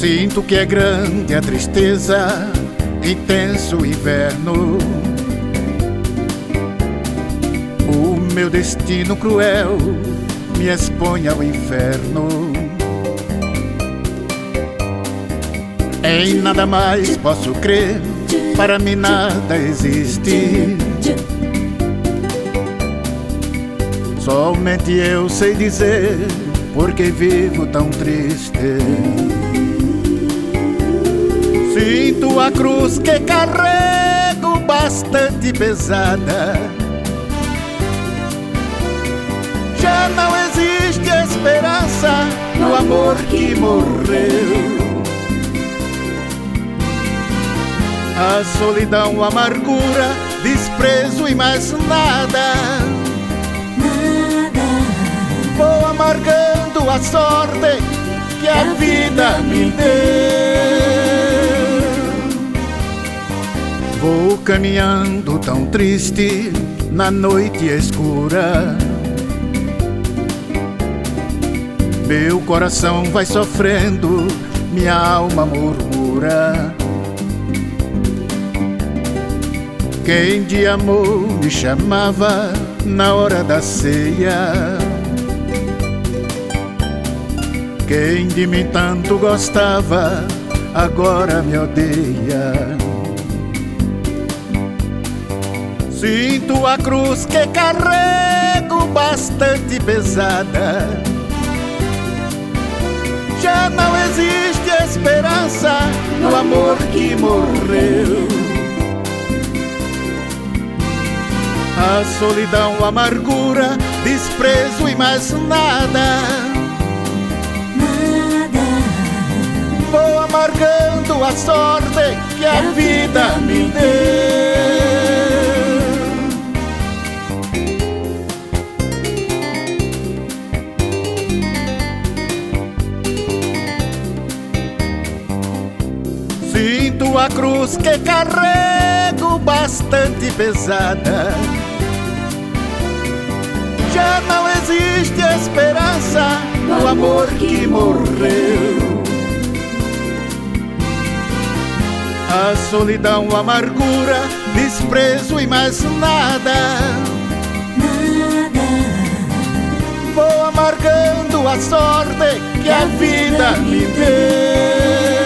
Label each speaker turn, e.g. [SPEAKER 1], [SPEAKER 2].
[SPEAKER 1] Sinto que é grande a tristeza, intenso o inverno. O meu destino cruel me expõe ao inferno. Em nada mais posso crer, para mim nada existe. Somente eu sei dizer porque vivo tão triste. Sinto a cruz que carrego bastante pesada. Já não existe esperança no amor que morreu. A solidão, a amargura, desprezo e mais nada. Vou amargando a sorte que a vida me deu. Vou caminhando tão triste na noite escura. Meu coração vai sofrendo, minha alma murmura. Quem de amor me chamava na hora da ceia? Quem de mim tanto gostava, agora me odeia. Sinto a cruz que carrego bastante pesada. Já não existe esperança no amor que morreu. A solidão, a amargura, desprezo e mais nada. Vou amargando a sorte que a vida me deu. Sinto a cruz que carrego bastante pesada. Já não existe esperança no amor que morreu. A solidão, a amargura, desprezo e mais nada. Vou amargando a sorte que a vida me deu.